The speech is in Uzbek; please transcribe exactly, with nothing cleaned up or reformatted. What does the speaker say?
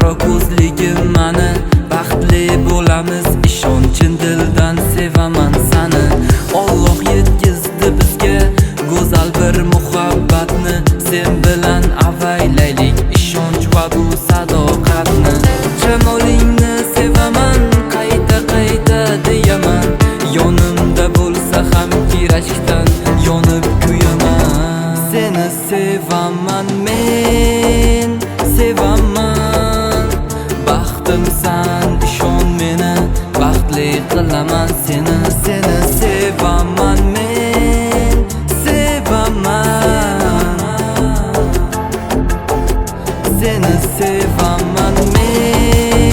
qaro ko'zligim mani, baxtli bo'lamiz, ishonchim dildan sevaman sani. Alloh yetkizdi bizga go'zal bir muhabbatni, sen bilan avaylaylik ishonch va bu sadoqatni. Jamolingni sevaman, qayta qayta deyaman, yonimda bo'lsa ham kerakdan yonib kuyaman. Seni sevaman men, sevaman, baxtimsan, ishon meni, baxtli qilaman seni. Seni sevaman men, sevaman, seni sevaman men.